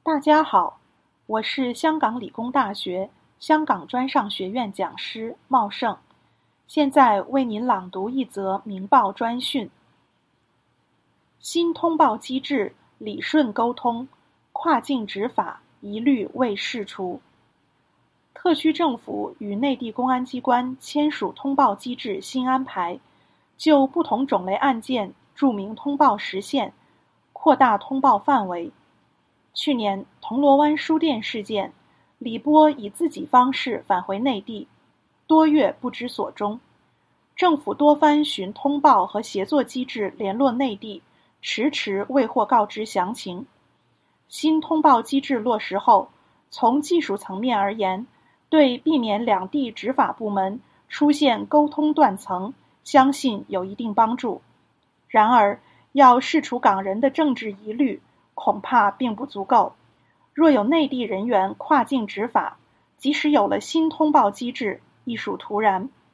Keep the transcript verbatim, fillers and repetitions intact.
大家好，我是香港理工大学香港专上学院讲师茂盛，现在为您朗读一则明报专讯。新通报机制理顺沟通，跨境执法一律未释除。特区政府与内地公安机关签署通报机制新安排，就不同种类案件注明通报时限，扩大通报范围。去年铜锣湾书店事件，李波以自己方式返回内地，多月不知所终。政府多番循通报和协作机制联络内地，迟迟未获告知详情。新通报机制落实后，从技术层面而言，对避免两地执法部门出现沟通断层，相信有一定帮助。然而，要释除港人的政治疑虑，恐怕并不足够。若有内地人员跨境执法，即使有了新通报机制，亦属徒然。